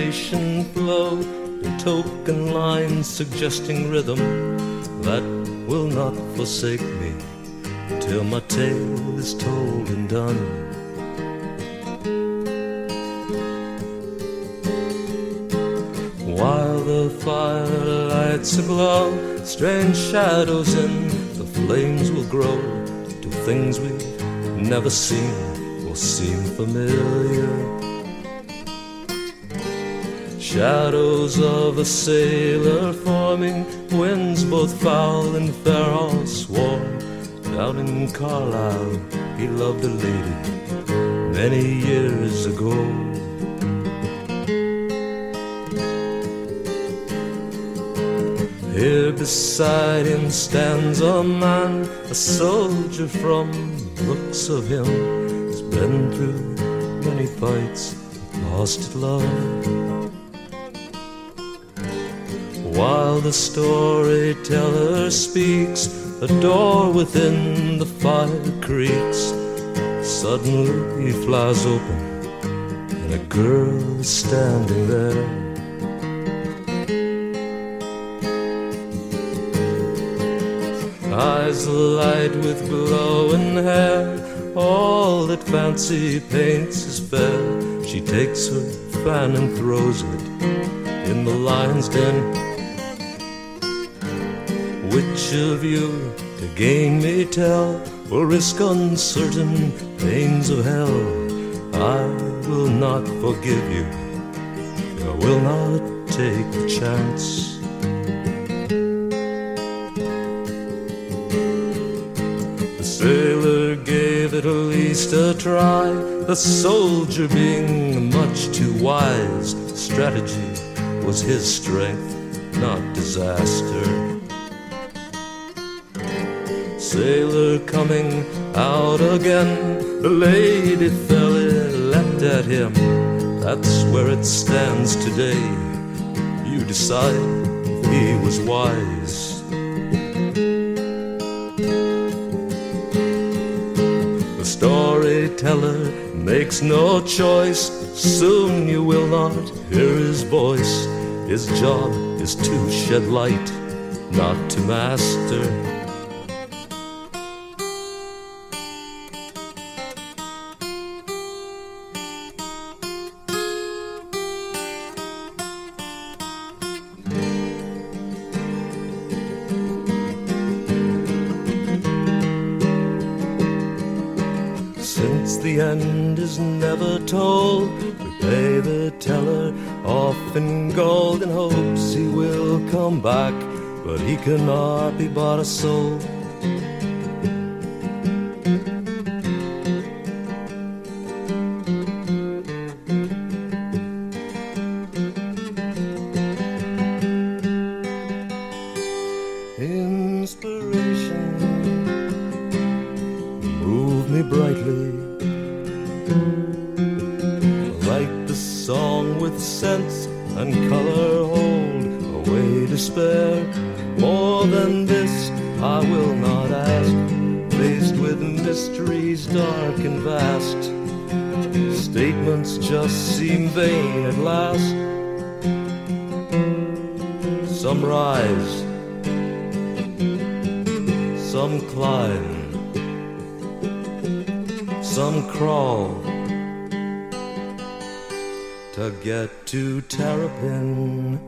inspiration flow in token lines suggesting rhythm that will not forsake me till my tale is told and done. While the fire lights aglow, strange shadows in the flames will grow to things we've never seen will seem familiar. Shadows of a sailor forming, winds both foul and fair all swore. Down in Carlisle he loved a lady many years ago. Here beside him stands a man, a soldier from the looks of him. He's been through many fights, lost at love. While the storyteller speaks, a door within the fire creaks. Suddenly he flies open, and a girl is standing there. Eyes alight with glowing hair, all that fancy paints is fair. She takes her fan and throws it in the lion's den. Which of you to gain me tell will risk uncertain pains of hell? I will not forgive you, I will not take the chance. Sailor gave at least a try, the soldier being much too wise. Strategy was his strength, not disaster. Sailor coming out again, the lady fella leapt at him. That's where it stands today. You decide if he was wise. Storyteller makes no choice, soon you will not hear his voice. His job is to shed light, not to master. Since the end is never told, we pay the teller off in gold in hopes he will come back, but he cannot be bought a soul. Inspiration move me brightly, like the song with sense and color hold away despair. More than this I will not ask, faced with mysteries dark and vast. Statements just seem vain at last. Some rise, some climb, some crawl to get to Terrapin.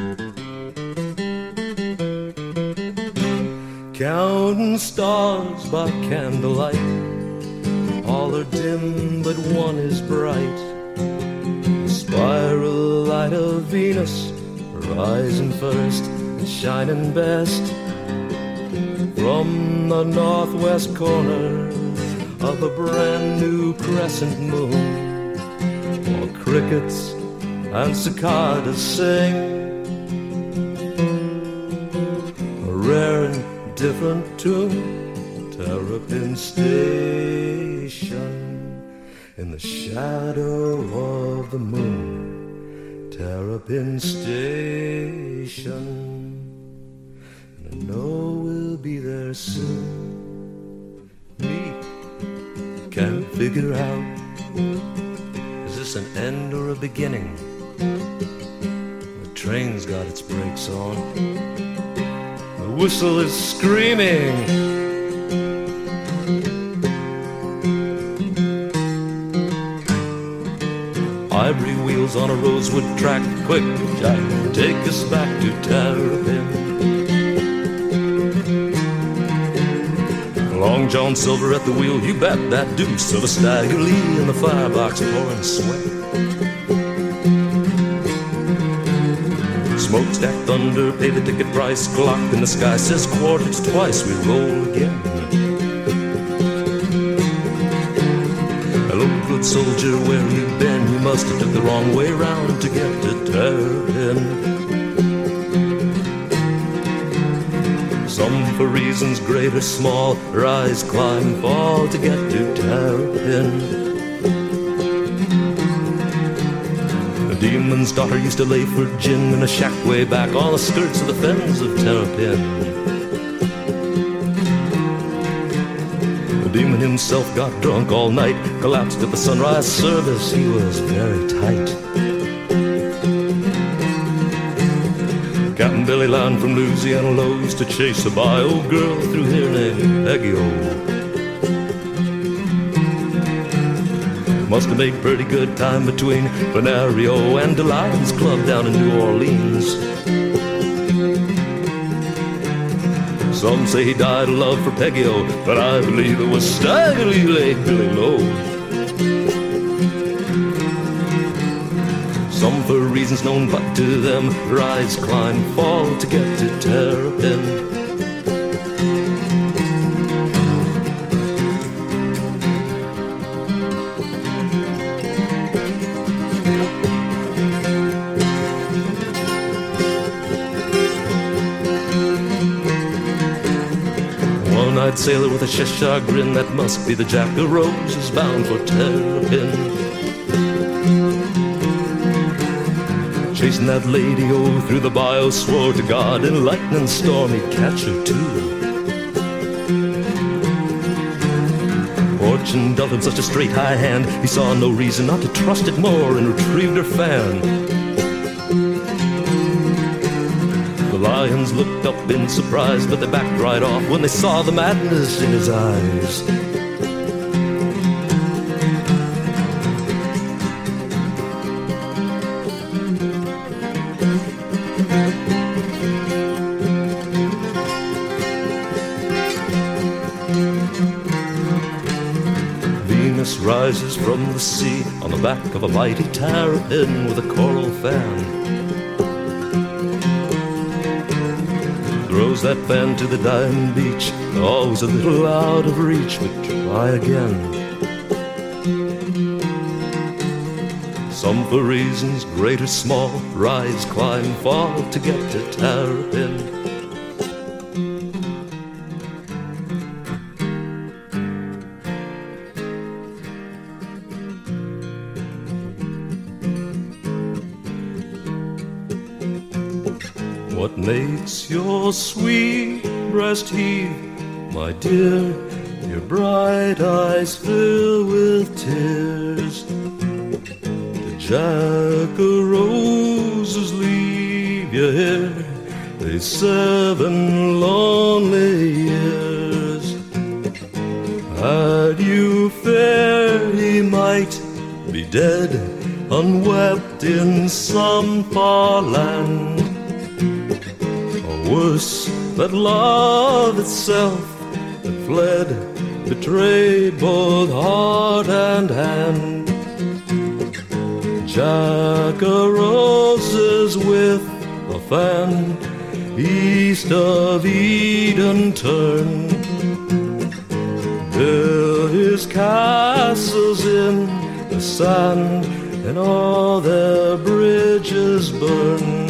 Counting stars by candlelight, all are dim but one is bright. The spiral light of Venus rising first and shining best from the northwest corner of a brand new crescent moon. While crickets and cicadas sing a rare and different tune. Terrapin Station in the shadow of the moon. Terrapin Station, and I know we'll be there soon. Me can't figure out, is this an end or a beginning? train's got its brakes on. The whistle is screaming. Ivory wheels on a rosewood track. Quick, Jack, take us back to Terrapin. Long John Silver at the wheel, you bet that deuce of a Stagger Lee in the firebox pouring sweat. Smokestack thunder, pay the ticket price, clock in the sky says quarters twice, we roll again. Hello, good soldier, where you been? You must have took the wrong way round to get to Terrapin. Some for reasons great or small, rise, climb, fall to get to Terrapin. The demon's daughter used to lay for gin in a shack way back on the skirts of the fens of Terrapin. The demon himself got drunk all night, collapsed at the sunrise service, he was very tight. Captain Billy Land from Louisiana Low used to chase a bio girl through here named Peggy O. Must have made pretty good time between Venario and the Lions Club down in New Orleans. Some say he died of love for Peggy O, but I believe it was Stagger Lee laid Billy low. Some for reasons known but to them, rise, climb, fall to get to Terrapin. One-eyed sailor with a Cheshire grin, that must be the Jack of Roses bound for Terrapin. Chasing that lady, oh, through the bayou, swore to God in lightning storm he'd catch her too. Fortune dealt him such a straight high hand, he saw no reason not to trust it more and retrieved her fan. The lions looked up in surprise, but they backed right off when they saw the madness in his eyes. Venus rises from the sea on the back of a mighty terrapin with a coral fan. Throws that fan to the dying beach, always a little out of reach, but try again. Some for reasons great or small, rise, climb, fall to get to Terrapin. What makes your sweet breast heave, my dear? Your bright eyes fill with tears. The Jack of Roses leave you here these 7 lonely years. Had you fair, he might be dead, unwept in some far land. Worse, that love itself had fled, betrayed both heart and hand. Jack of Roses with a fan, east of Eden turned. Built his castles in the sand, and all their bridges burned.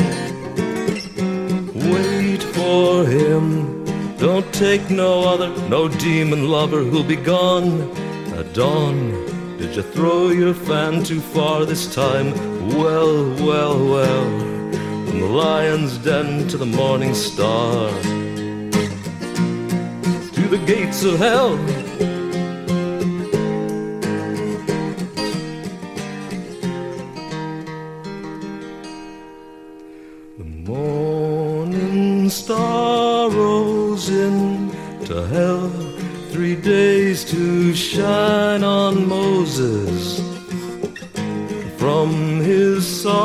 Wait for him, don't take no other, no demon lover who'll be gone at dawn. Did you throw your fan too far this time? Well, well, well, from the lion's den to the morning star, to the gates of hell. Morning star rose into hell, 3 days to shine on Moses from his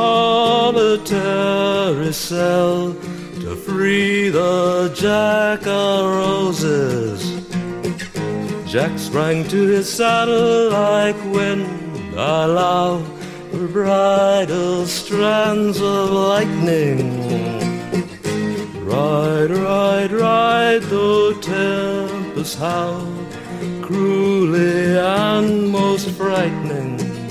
solitary cell to free the jack-a-roses. Jack sprang to his saddle like wind, allow for bridal strands of lightning. Ride, ride, ride, though tempests howl, cruelly and most frightening.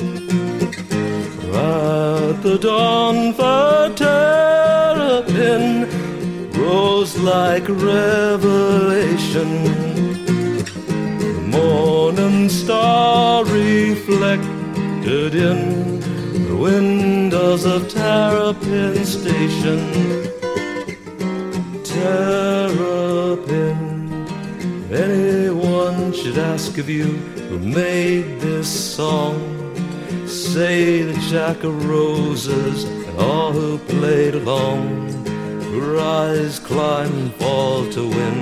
At the dawn the terrapin rose like revelation. The morning star reflected in the windows of Terrapin Station. Terrapin, anyone should ask of you who made this song, say the jack-a-roses and all who played along, who rise, climb, fall to win.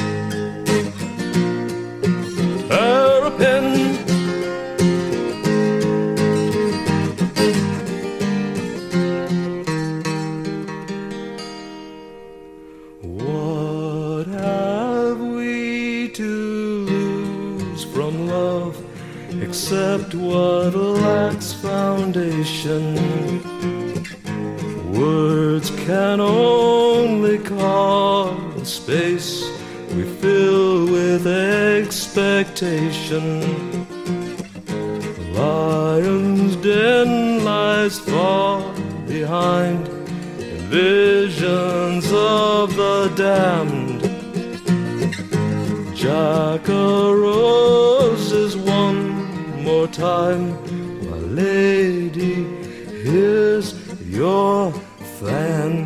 Terrapin, what have we to lose from love except what lacks foundation? Words can only carve space we fill with expectation. The lion's den lies far behind in visions of the damned. Jack-a-roses one more time, my lady, here's your fan.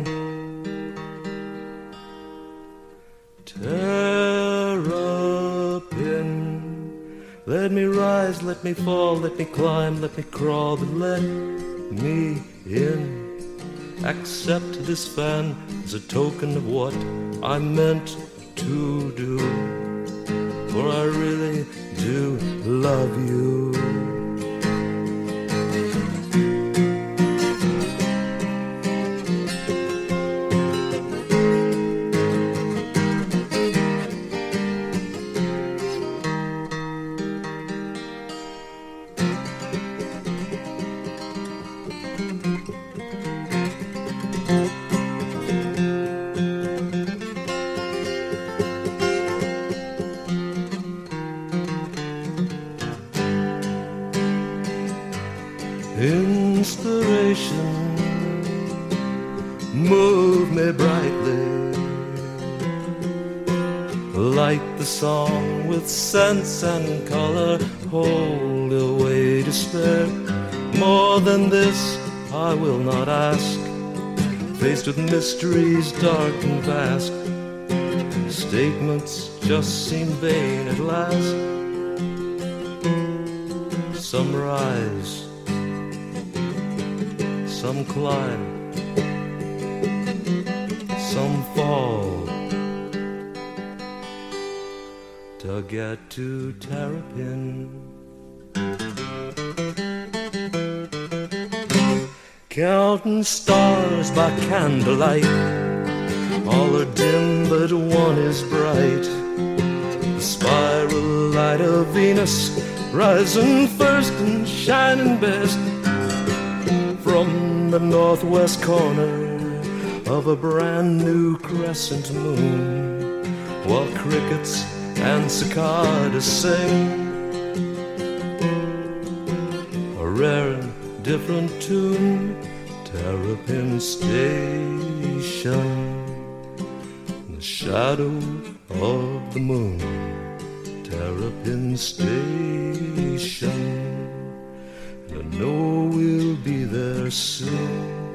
Terrapin, let me rise, let me fall, let me climb, let me crawl, but let me in. Accept this fan as a token of what I meant to do, for I really do love you. Inspiration, move me brightly, light the song with sense and color, hold away despair. More than this I will not ask, faced with mysteries dark and vast. Statements just seem vain at last. Some rise, some climb, some fall to get to Terrapin. Counting stars by candlelight, all are dim but one is bright. The spiral light of Venus rising first and shining best from the northwest corner of a brand new crescent moon, while crickets and cicadas sing a rare and different tune. Terrapin Station, in the shadow of the moon. Terrapin Station, and I know we'll be there soon.